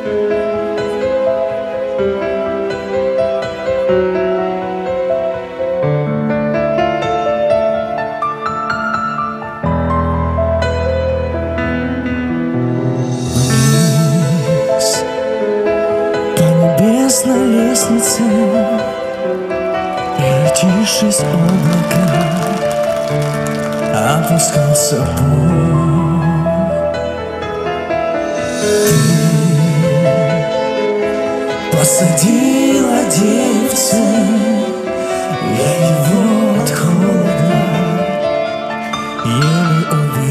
На лестнице, превратившись в облака, опускался путь. Ты посадила деревце, я его от холода еле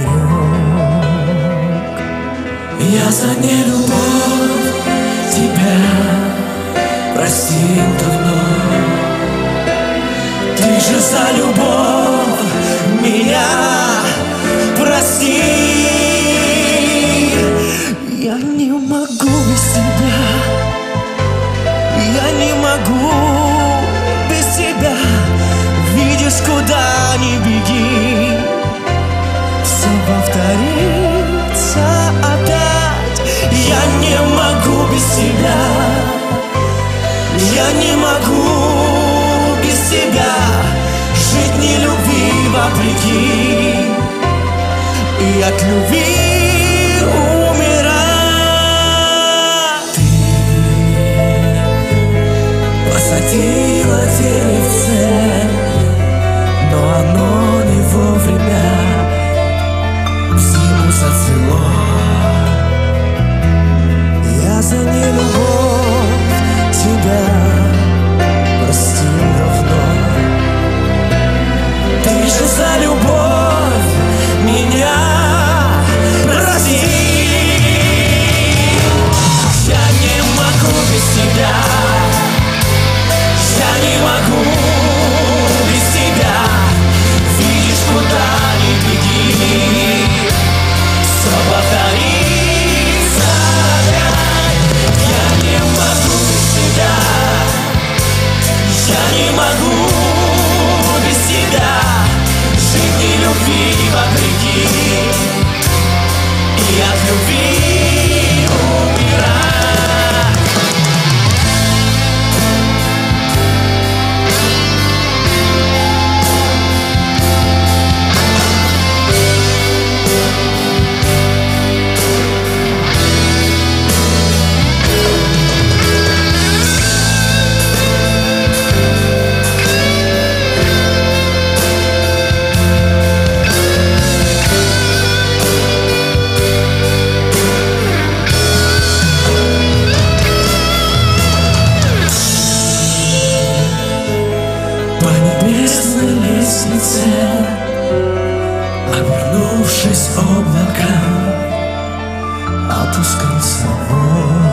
уберег. Я за нелюбовь тебя простил давно. Ты же за любовь меня прости. Я не могу без тебя, я не могу без тебя. Видишь, куда ни беги, все повторится опять. Я не могу без тебя, я не могу без тебя жить, не любви вопреки, и от любви умирать. Ты посадила деревце, но оно не вовремя в зиму зацвело. Я за нелюбовь тебя простил давно. Ты же за любовь меня прости. Я не могу без тебя, я не могу без тебя. Видишь, куда ни беги, все повторится опять. Я не могу без тебя, я не могу без тебя жить, не любви вопреки, и от любви умирать. Обернувшись облаком, опускался вон.